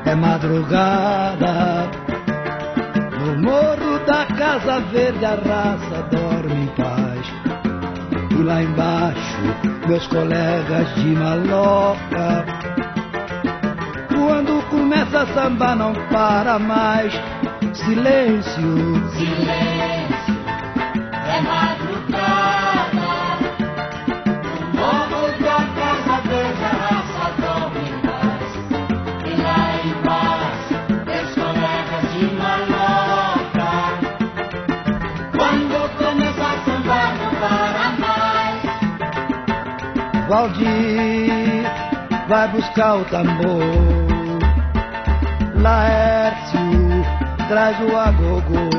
é madrugada. No morro da Casa Verde a raça dorme em paz. E lá embaixo meus colegas de maloca, quando começa a samba não para mais. Silêncio, silêncio, é madrugada. No morro da Casa Verde a raça dorme em paz. E lá embaixo meus colegas de maloca, quando começa a samba não para mais. Valdir vai buscar o tambor, Laércio traz o agogô.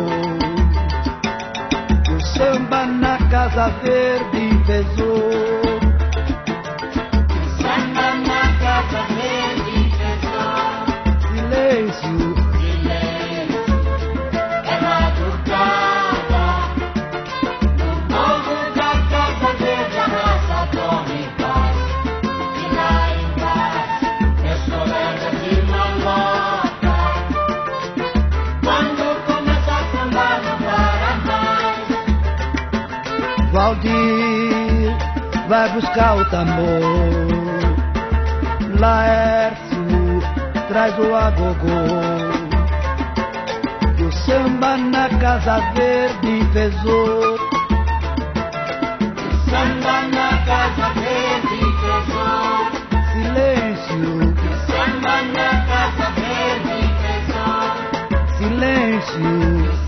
O samba na Casa Verde pesou. O samba na Casa Verde pesou. Silêncio, silêncio, é madrugada. No morro da Casa Verde a raça dorme em paz. E lá embaixo meus colegas de maloca, quando começa a samba não para mais. Valdir vai buscar o tambor, Laércio traz o agogô. E o samba na Casa Verde pesou. O samba na Casa Verde pesou. Silêncio, O samba na Casa Verde pesou. silêncio.